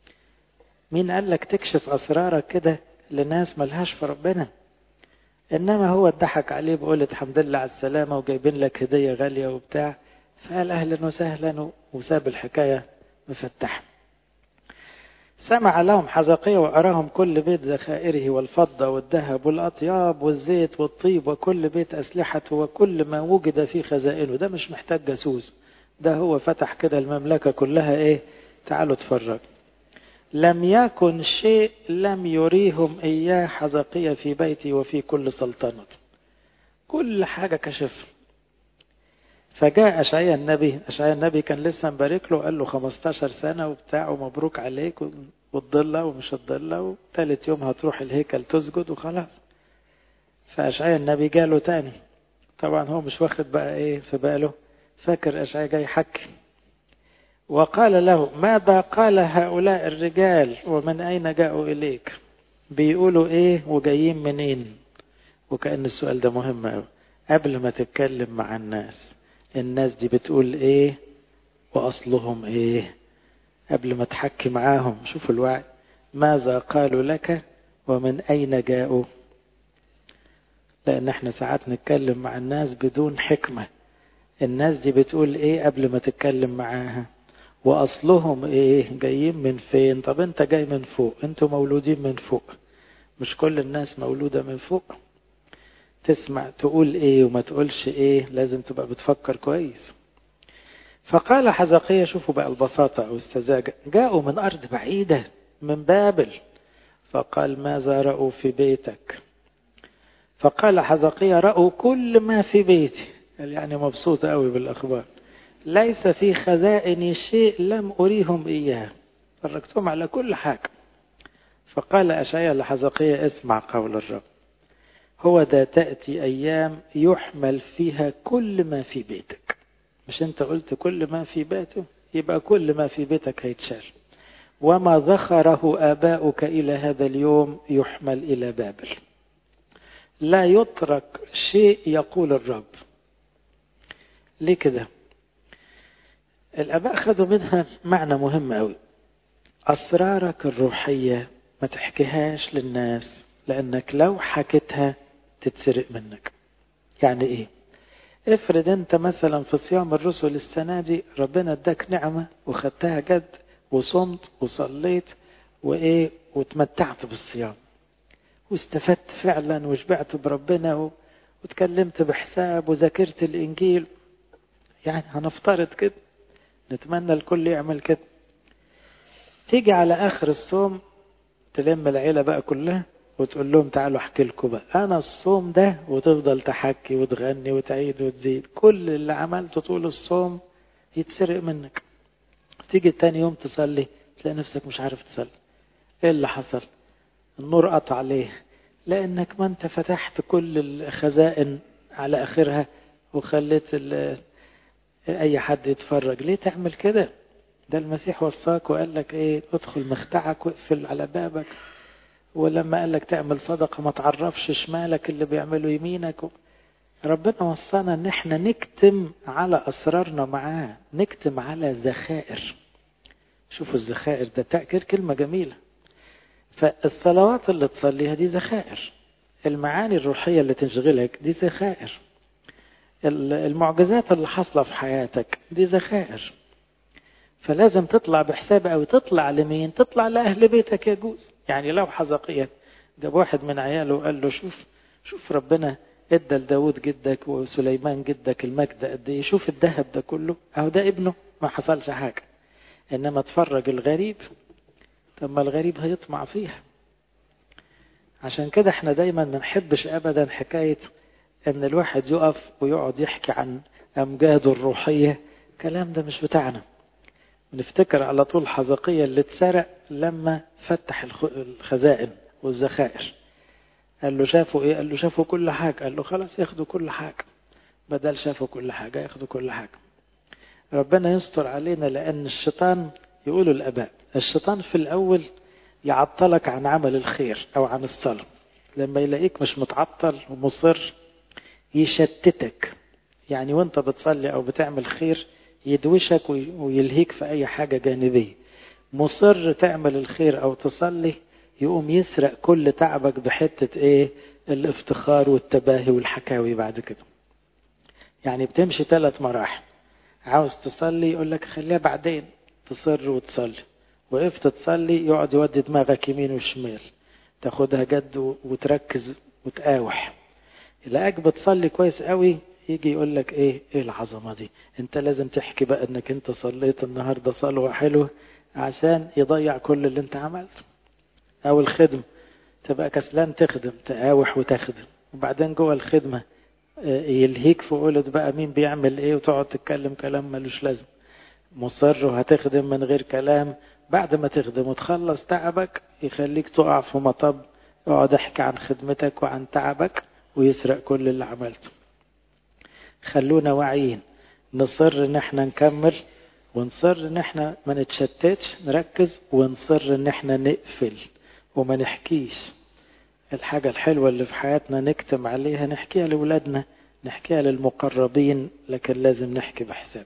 مين قال لك تكشف أسرارك كده لناس ملهاش في ربنا؟ إنما هو اتضحك عليه بقول الحمد لله على السلامة وجايبين لك هدية غالية وبتاع، فقال أهلا وسهلا وساب الحكاية مفتحة. سمع لهم حزقية وأراهم كل بيت ذخائره والفضة والذهب والأطياب والزيت والطيب وكل بيت أسلحته وكل ما وجد في خزائنه. ده مش محتاج جاسوس، ده هو فتح كده المملكة كلها. إيه؟ تعالوا تفرج. لم يكن شيء لم يريهم إياه حزقية في بيتي وفي كل سلطنة، كل حاجة كشف. فجاء أشعياء النبي، أشعياء النبي كان لسه مبارك له، قال له خمستاشر سنة وبتاع ومبروك عليك والضلة ومش الضلة، وثالث يوم هتروح الهيكل تسجد وخلاص. فأشعياء النبي جاله تاني، طبعا هو مش واخد بقى ايه في باله، فاكر أشعياء جاي حكي. وقال له ماذا قال هؤلاء الرجال ومن أين جاءوا إليك؟ بيقولوا ايه وجايين منين؟ وكأن السؤال ده مهم قوي. قبل ما تتكلم مع الناس، الناس دي بتقول ايه وأصلهم ايه؟ قبل ما تحكي معاهم شوفوا الوعي. ماذا قالوا لك ومن أين جاءوا؟ لأن احنا ساعات نتكلم مع الناس بدون حكمة. الناس دي بتقول ايه قبل ما تتكلم معاها؟ وأصلهم ايه؟ جايين من فين؟ طب انت جاي من فوق، انتوا مولودين من فوق، مش كل الناس مولودة من فوق. تسمع تقول ايه وما تقولش ايه، لازم تبقى بتفكر كويس. فقال حزقية، شوفوا بقى البساطة أو السذاجة، جاءوا من أرض بعيدة من بابل، فقال ماذا رأوا في بيتك؟ فقال حزقية رأوا كل ما في بيتي، يعني مبسوط قوي بالأخبار، ليس في خزائني شيء لم أريهم إياه، فرجتهم على كل حاجة. فقال أشعياء لحزقية اسمع قول الرب، هو ده تأتي أيام يحمل فيها كل ما في بيتك. مش أنت قلت كل ما في بيته؟ يبقى كل ما في بيتك هيتشال. وما ذخره آباؤك إلى هذا اليوم يحمل إلى بابل. لا يترك شيء يقول الرب. ليه كده؟ الآباء خدوا منها معنى مهم أوي. أسرارك الروحية ما تحكيهاش للناس، لأنك لو حكيتها تتسرق منك. يعني إيه؟ افرض أنت مثلا في صيام الرسل السنة دي ربنا اداك نعمة وخدتها جد وصمت وصليت وإيه وتمتعت بالصيام واستفدت فعلا وشبعت بربنا و... وتكلمت بحساب وذاكرت الإنجيل. يعني هنفترض كده، نتمنى الكل يعمل كده. تيجي على آخر الصوم تلم العيلة بقى كلها وتقول لهم تعالوا احكي لكم بقى أنا الصوم ده، وتفضل تحكي وتغني وتعيد وتزيد. كل اللي عملته طول الصوم يتسرق منك. تيجي تاني يوم تصلي تلاقي نفسك مش عارف تصلي. ايه اللي حصل؟ النور قطع ليه؟ لأنك ما انت فتحت كل الخزائن على آخرها وخليت أي حد يتفرج. ليه تعمل كده؟ ده المسيح وصاك وقال لك ايه؟ ادخل مخدعك واقفل على بابك. ولما قال لك تعمل صدقة ما تعرفش شمالك اللي بيعملوا يمينك. ربنا وصانا ان احنا نكتم على أسرارنا معاه، نكتم على ذخائر. شوفوا الذخائر ده تأكيد كلمة جميلة. فالصلوات اللي تصليها دي ذخائر، المعاني الروحية اللي تشغلك دي ذخائر، المعجزات اللي حصلة في حياتك دي ذخائر. فلازم تطلع بحساب، أو تطلع لمين؟ تطلع لأهل بيتك يجوز. يعني لو حزقية جاب واحد من عياله وقال له شوف شوف ربنا ادى لداود جدك وسليمان جدك المجد قد ايه، شوف الذهب ده كله، اهو ده ابنه ما حصلش حاجة. انما تفرج الغريب، طب ما الغريب هيطمع فيها. عشان كده احنا دايما ما نحبش ابدا حكاية ان الواحد يقف ويقعد يحكي عن امجاده الروحية. الكلام ده مش بتاعنا. نفتكر على طول حزقية اللي اتسرق لما فتح الخزائن والذخائر. قال له شافوا ايه؟ قال له شافوا كل حاجة. قال له خلاص ياخدوا كل حاجة. بدل شافوا كل حاجة ياخدوا كل حاجة. ربنا يستر علينا، لأن الشيطان يقولوا الآباء الشيطان في الأول يعطلك عن عمل الخير أو عن الصلاة. لما يلاقيك مش متعطل ومصر يشتتك. يعني وانت بتصلي أو بتعمل خير يدوشك ويلهيك في أي حاجة جانبية. مصر تعمل الخير أو تصلي يقوم يسرق كل تعبك بحتة ايه؟ الافتخار والتباهي والحكاوي بعد كده. يعني بتمشي ثلاث مراحل. عاوز تصلي يقول لك خليها بعدين، تصر وتصلي. وقفت تصلي يقعد يودي دماغك يمين وشمال، تاخدها جد وتركز وتقاوح. يلاقيك بتصلي كويس قوي يجي يقول لك ايه ايه العظمه دي؟ انت لازم تحكي بقى انك انت صليت النهارده صلوه حلوه، عشان يضيع كل اللي انت عملته. او الخدمه تبقى كسلان تخدم، تقاوح وتخدم، وبعدين جوه الخدمه يلهيك في قولة بقى مين بيعمل ايه، وتقعد تتكلم كلام ملوش لازم. مصر وهتخدم من غير كلام، بعد ما تخدم وتخلص تعبك يخليك تقع في مطب، اقعد احكي عن خدمتك وعن تعبك ويسرق كل اللي عملته. خلونا واعيين، نصر ان احنا نكمل، ونصر ان احنا ما نتشتتش، نركز، ونصر ان احنا نقفل وما نحكيش. الحاجة الحلوة اللي في حياتنا نكتم عليها، نحكيها لأولادنا، نحكيها للمقربين، لكن لازم نحكي بحساب.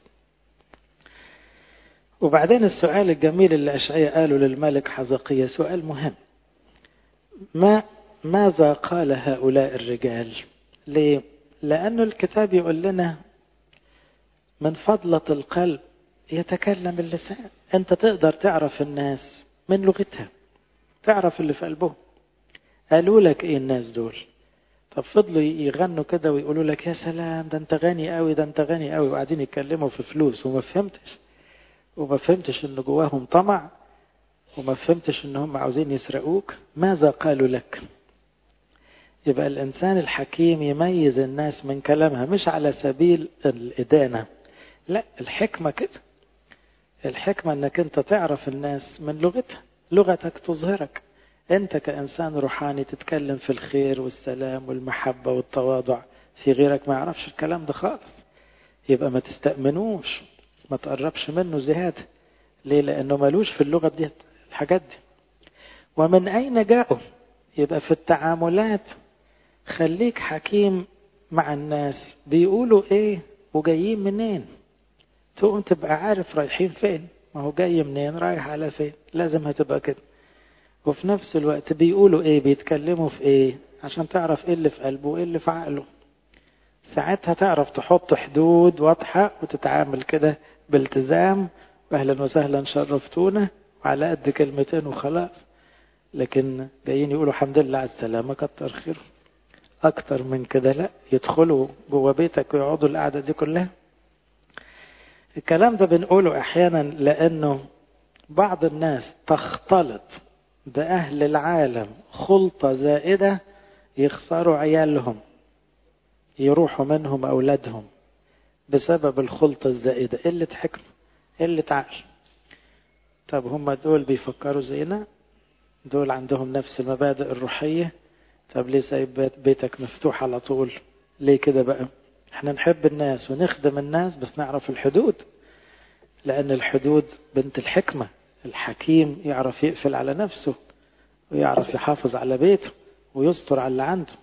وبعدين السؤال الجميل اللي أشعياء قاله للملك حزقية سؤال مهم. ما ماذا قال هؤلاء الرجال؟ ليه؟ لأنه الكتاب يقول لنا من فضلة القلب يتكلم اللسان. أنت تقدر تعرف الناس من لغتها، تعرف اللي في قلبهم. قالوا لك ايه الناس دول؟ طب فضلوا يغنوا كده ويقولوا لك يا سلام ده انت غني قوي، ده انت غني قوي، وقاعدين يتكلموا في فلوس، وما فهمتش وما فهمتش ان جواهم طمع، وما فهمتش ان هم عاوزين يسرقوك. ماذا قالوا لك؟ يبقى الانسان الحكيم يميز الناس من كلامها، مش على سبيل الادانة، لا، الحكمة كده. الحكمة انك انت تعرف الناس من لغتها، لغتك تظهرك. انت كإنسان روحاني تتكلم في الخير والسلام والمحبة والتواضع، في غيرك ما يعرفش الكلام ده خالص، يبقى ما تستأمنوش، ما تقربش منه زيادة. ليه؟ لأنه ملوش في اللغة دي الحاجات دي. ومن أين جاءوا؟ يبقى في التعاملات خليك حكيم مع الناس، بيقولوا ايه وجايين منين، تقوم تبقى عارف رايحين فين. ما هو جاي منين رايح على فين، لازم هتبقى كده. وفي نفس الوقت بيقولوا ايه، بيتكلموا في ايه، عشان تعرف ايه اللي في قلبه وايه اللي في عقله. ساعتها تعرف تحط حدود واضحة وتتعامل كده بالتزام، واهلا وسهلا شرفتونا، وعلى قد كلمتين وخلاص. لكن جايين يقولوا الحمد لله على السلامة، كتر خير. اكتر من كده لا، يدخلوا جوه بيتك ويقعدوا القعدة دي كلها. الكلام ده بنقوله احيانا لانه بعض الناس تختلط بأهل العالم خلطة زائدة، يخسروا عيالهم، يروحوا منهم أولادهم بسبب الخلطة الزائدة. قلة حكمة، قلة عقل. طب هم دول بيفكروا زينا؟ دول عندهم نفس المبادئ الروحية؟ طب ليه سايب بيتك مفتوح على طول؟ ليه كده بقى؟ احنا نحب الناس ونخدم الناس، بس نعرف الحدود، لأن الحدود بنت الحكمة. الحكيم يعرف يقفل على نفسه، ويعرف يحافظ على بيته، ويستر على اللي عنده.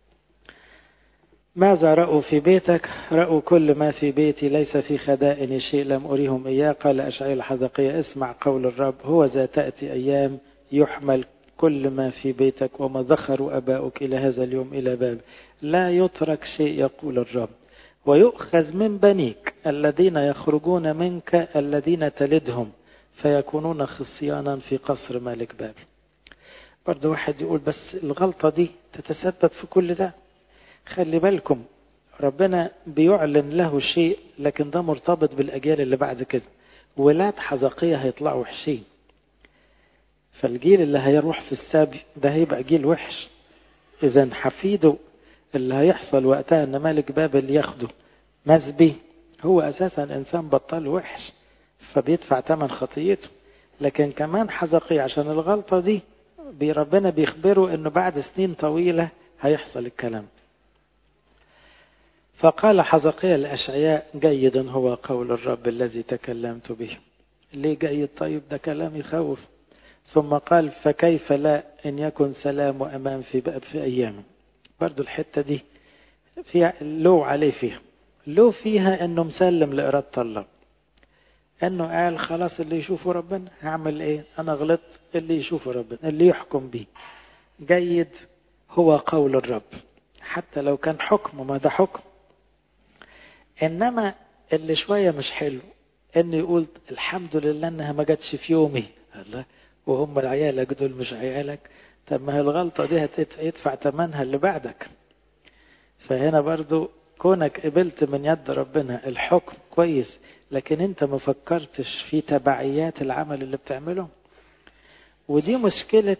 ماذا رأوا في بيتك؟ رأوا كل ما في بيتي، ليس في خدائن شيء لم أريهم إياه. قال أشعياء الحزقية اسمع قول الرب، هو ذا تأتي أيام يحمل كل ما في بيتك، وما ذخروا أباؤك إلى هذا اليوم إلى باب، لا يترك شيء يقول الرب، ويؤخذ من بنيك الذين يخرجون منك الذين تلدهم، فيكونون خصيانا في قصر ملك بابل. برضه واحد يقول بس الغلطة دي تتسبب في كل ده. خلي بالكم، ربنا بيعلن له شيء، لكن ده مرتبط بالأجيال اللي بعد كده. ولاد حزقية هيطلعوا وحشين، فالجيل اللي هيروح في السبي ده هيبقى جيل وحش. إذا حفيده اللي هيحصل وقتها ان ملك بابل ياخده مسبي، هو أساسا إنسان بطل وحش، فبيدفع ثمن خطيته. لكن كمان حزقية عشان الغلطة دي ربنا بيخبره انه بعد سنين طويلة هيحصل الكلام. فقال حزقية لأشعياء جيد هو قول الرب الذي تكلمت به. ليه جيد؟ طيب ده كلام يخوف. ثم قال فكيف لا إن يكن سلام وأمان في باب في أيام. برضو الحتة دي فيها لو عليه، فيها لو فيها انه مسلم لإرادة الله، انه قال خلاص اللي يشوفه ربنا هعمل ايه، انا غلطت، اللي يشوفه ربنا اللي يحكم به. جيد هو قول الرب، حتى لو كان حكم، ما ده حكم. انما اللي شوية مش حلو انه يقول الحمد لله انها ما جاتش في يومي. الله، وهم عيالك دول مش عيالك؟ طب ما هي الغلطة دي هتدفع ثمنها اللي بعدك. فهنا برضو كونك قبلت من يد ربنا الحكم كويس، لكن انت ما فكرتش في تبعيات العمل اللي بتعمله. ودي مشكلة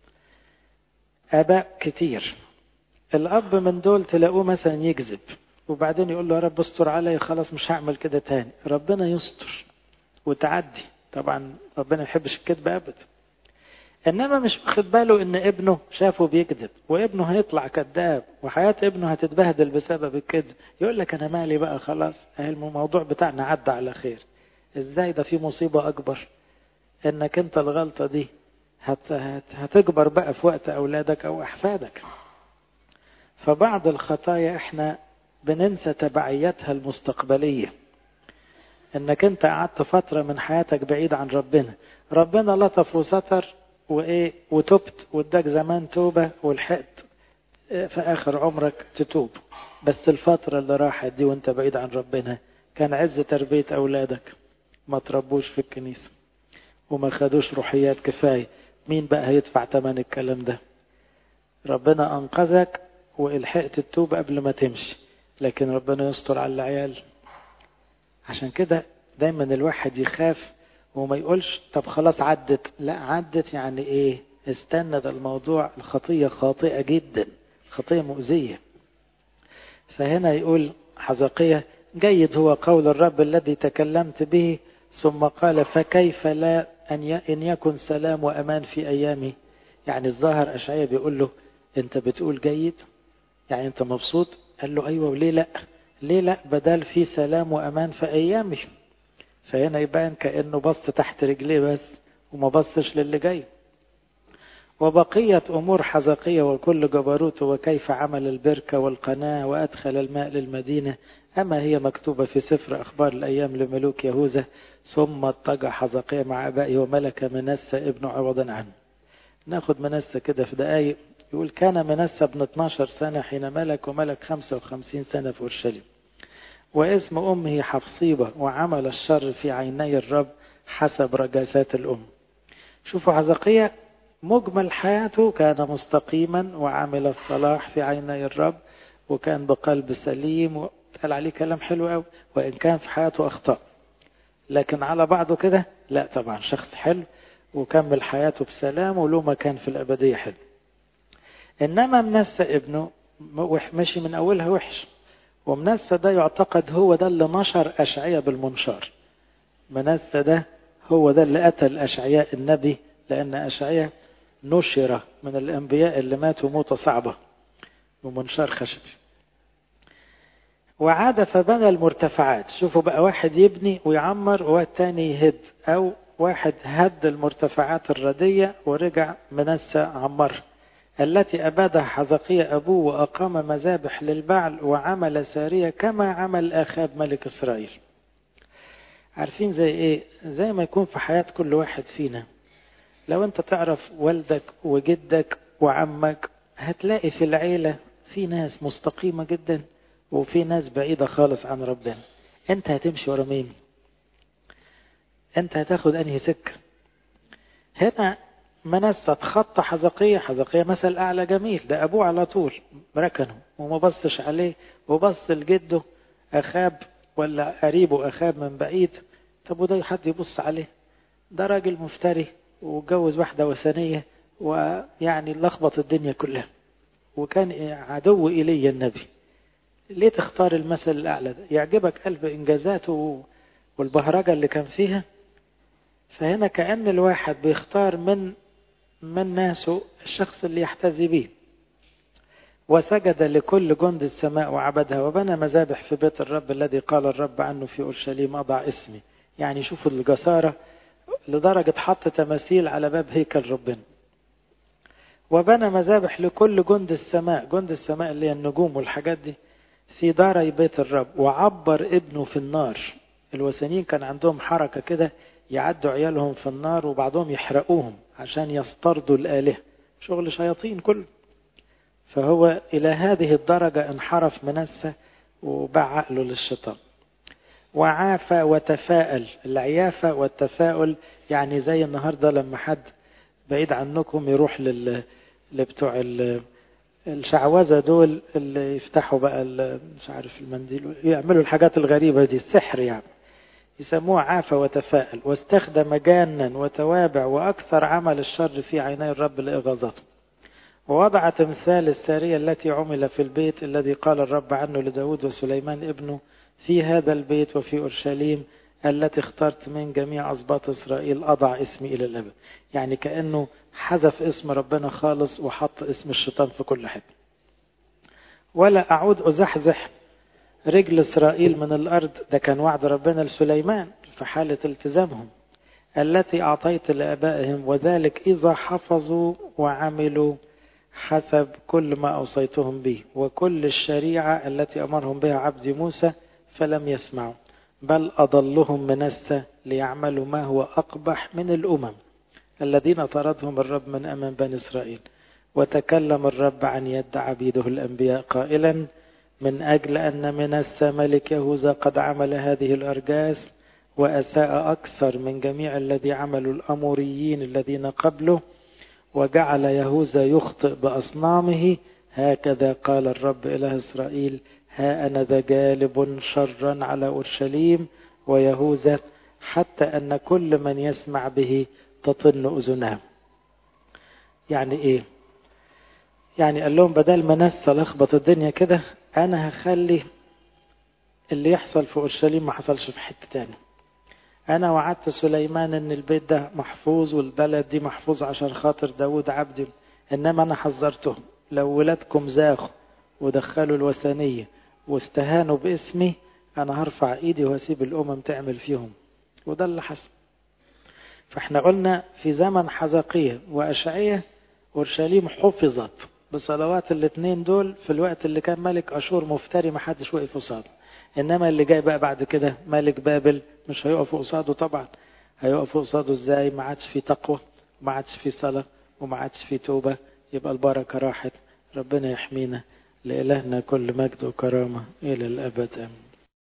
آباء كتير. الأب من دول تلاقوه مثلا يكذب، وبعدين يقول له يا رب استر علي، خلاص مش هعمل كده تاني. ربنا يستر وتعدي. طبعا ربنا يحبش الكذب أبدا، إنما مش واخد باله إن ابنه شافه بيكذب، وابنه هيطلع كذاب، وحياة ابنه هتتبهدل بسبب الكذب. يقول لك أنا مالي بقى، خلاص الموضوع بتاعنا عدى على خير. إزاي؟ ده في مصيبة أكبر، إنك أنت الغلطة دي هت هت هتكبر بقى في وقت أولادك أو أحفادك. فبعض الخطايا إحنا بننسى تبعياتها المستقبلية. إنك أنت قعدت فترة من حياتك بعيد عن ربنا، ربنا لطف وستر وإيه وتبت واداك زمان توبة والحقت في آخر عمرك تتوب. بس الفترة اللي راحت دي وانت بعيد عن ربنا كان عز تربية أولادك، ما تربوش في الكنيسة وما خدوش روحيات كفاية. مين بقى هيدفع ثمن الكلام ده؟ ربنا أنقذك والحقت التوب قبل ما تمشي، لكن ربنا يستر على العيال. عشان كده دايما الواحد يخاف وما يقولش طب خلاص عدت، لا عدت يعني ايه؟ استنى، ده الموضوع الخطية خاطئة جدا، خطية مؤذية. فهنا يقول حزقية جيد هو قول الرب الذي تكلمت به، ثم قال فكيف لا أن يكن سلام وأمان في أيامي. يعني الظاهر أشعياء بيقول له أنت بتقول جيد، يعني أنت مبسوط؟ قال له أيوة، وليه لا؟ ليه لا بدل في سلام وأمان في أيامي. فهنا يبان كأنه بص تحت رجليه بس وما بصش للي جاي. وبقية أمور حزقية وكل جبروته وكيف عمل البركة والقناة وأدخل الماء للمدينة، أما هي مكتوبة في سفر أخبار الأيام لملوك يهوذا. ثم اضطجع حزقية مع أبائه وملك منسى ابن عوضا عنه. ناخد منسى كده في دقايق. يقول كان منسى ابن اتناشر سنة حين ملك، وملك خمسة وخمسين سنة في أورشليم. واسم أمه حفصيبة، وعمل الشر في عيني الرب حسب رجاسات الأم. شوفوا حزقية مجمل حياته كان مستقيما وعمل الصلاح في عيني الرب، وكان بقلب سليم، وقال عليه كلام حلو قوي، وإن كان في حياته أخطاء، لكن على بعضه كده لا طبعا شخص حلو وكمل حياته بسلام وله مكان في الأبدية حلو. إنما منسى ابنه مشي من أولها وحش، ومنسى ده يعتقد هو ده اللي نشر أشعياء بالمنشار. منسى ده هو ده اللي قتل أشعياء النبي، لأن أشعياء نشر من الأنبياء اللي ماتوا موتة صعبة بمنشار خشبي. وعاد فبنى المرتفعات. شوفوا بقى، واحد يبني ويعمر والتاني يهد، أو واحد هد المرتفعات الردية ورجع منسى عمر، التي أبادها حزقية أبوه، وأقام مذابح للبعل وعمل سارية كما عمل آخاب ملك إسرائيل. عارفين زي إيه؟ زي ما يكون في حياة كل واحد فينا. لو أنت تعرف والدك وجدك وعمك، هتلاقي في العيلة في ناس مستقيمة جدا وفي ناس بعيدة خالص عن ربنا. أنت هتمشي ورا مين؟ أنت هتاخد أنهي سكة؟ هنا منسى تخطى حزقية. حزقية مثل أعلى جميل، ده أبوه على طول ركنه وما بصش عليه، وبص لجده أخاب ولا قريبه أخاب من بعيد. طب وده حد يبص عليه؟ ده راجل مفتري واتجوز واحدة وثنية، ويعني لخبط الدنيا كلها، وكان عدو إلي النبي. ليه تختار المثل الأعلى ده؟ يعجبك قلب إنجازاته والبهرجة اللي كان فيها. فهنا كأن الواحد بيختار من من ناسه الشخص اللي يحتذي به. وسجد لكل جند السماء وعبدها، وبنى مذابح في بيت الرب الذي قال الرب عنه في أورشليم أضع اسمي. يعني شوفوا الجسارة لدرجة حط تماثيل على باب هيكل ربنا. وبنى مذابح لكل جند السماء، جند السماء اللي هي النجوم والحاجات دي، في داري بيت الرب. وعبر ابنه في النار. الوثنيين كان عندهم حركة كده، يعدوا عيالهم في النار وبعضهم يحرقوهم عشان يسترضوا الآلهة، شغل شياطين كله. فهو إلى هذه الدرجة انحرف منسى وباع عقله للشيطان. وعافى وتفاءل. العيافة والتفاؤل يعني زي النهاردة لما حد بعيد عنكم يروح لل لبتوع الشعوذة دول اللي يفتحوا بقى مش عارف المنديل، يعملوا الحاجات الغريبة دي، السحر يعني، يسموه عافى وتفاءل. واستخدم جانا وتوابع وأكثر عمل الشر في عيني الرب لإغاظته. ووضع تمثال السارية التي عمل في البيت الذي قال الرب عنه لداود وسليمان ابنه، في هذا البيت وفي أورشليم التي اخترت من جميع أسباط إسرائيل أضع اسمي إلى الأبد. يعني كأنه حذف اسم ربنا خالص وحط اسم الشيطان في كل حته. ولا أعود أزحزح رجل إسرائيل من الأرض. ده كان وعد ربنا لسليمان في حالة التزامهم، التي أعطيت لآبائهم، وذلك إذا حفظوا وعملوا حسب كل ما أوصيتهم به وكل الشريعة التي أمرهم بها عبد موسى، فلم يسمعوا، بل أضلهم منسى ليعملوا ما هو أقبح من الأمم الذين طردهم الرب من أمام بني إسرائيل. وتكلم الرب عن يد عبيده الأنبياء قائلا، من أجل أن منسى ملك يهوذا قد عمل هذه الأرجاس وأساء أكثر من جميع الذي عملوا الأموريين الذين قبله، وجعل يهوذا يخطئ بأصنامه، هكذا قال الرب إله إسرائيل: ها أنا ذا جالب شرا على أورشليم ويهوذا حتى أن كل من يسمع به تطن أذناه. يعني إيه؟ يعني قال لهم بدل ما ناس تلخبط الدنيا كده، أنا هخلي اللي يحصل في أورشليم ما حصلش في حتة تاني. أنا وعدت سليمان إن البيت ده محفوظ والبلد دي محفوظ عشان خاطر داود عبدي، إنما أنا حذرتهم لو ولادكم زاخوا ودخلوا الوثنية واستهانوا باسمي، أنا هرفع إيدي وهسيب الأمم تعمل فيهم. وده اللي حصل. فإحنا قلنا في زمن حزقية وأشعية أورشليم حفظت بصلوات الاثنين دول في الوقت اللي كان ملك أشور مفتري ما حدش وقف قصاده. إنما اللي جاي بقى بعد كده ملك بابل مش هيقف قصاده طبعا. هيقف قصاده إزاي؟ ما عادش في تقوى وما عادش في صلاة وما عادش في توبة، يبقى البركة راحت. ربنا يحمينا. لإلهنا كل مجد وكرامة إلى الأبد.